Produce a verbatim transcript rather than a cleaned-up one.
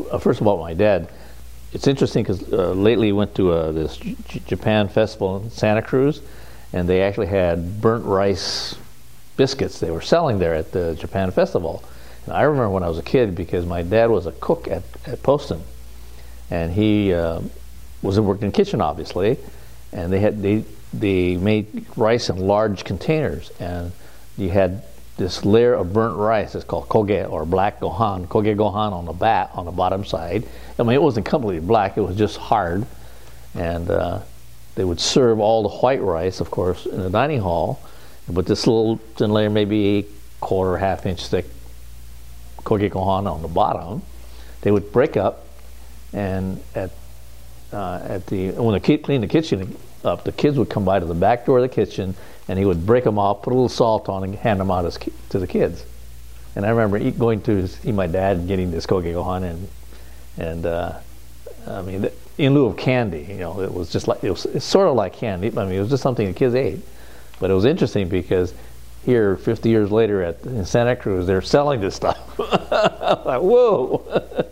uh, first of all, my dad. It's interesting because uh, lately he went to uh, this J Japan festival in Santa Cruz, and they actually had burnt rice biscuits they were selling there at the Japan festival. And I remember when I was a kid because my dad was a cook at, at Poston, and he uh, was working in the kitchen, obviously, and they had they they made rice in large containers, and you had this layer of burnt rice. It's called koge, or black gohan, koge gohan on the bat on the bottom side. I mean, it wasn't completely black; it was just hard, and uh, they would serve all the white rice, of course, in the dining hall. But this little thin layer, maybe a quarter, half inch thick koge gohan on the bottom, they would break up, and at uh, at the when the kid cleaned the kitchen up, the kids would come by to the back door of the kitchen, and he would break them off, put a little salt on, and hand them out as ki to the kids. And I remember eat, going to see my dad and getting this koge gohan, and and uh, I mean, in lieu of candy, you know, it was just like it was it's sort of like candy. I mean, it was just something the kids ate. But it was interesting because here, fifty years later, at in Santa Cruz, they're selling this stuff. I'm like, whoa!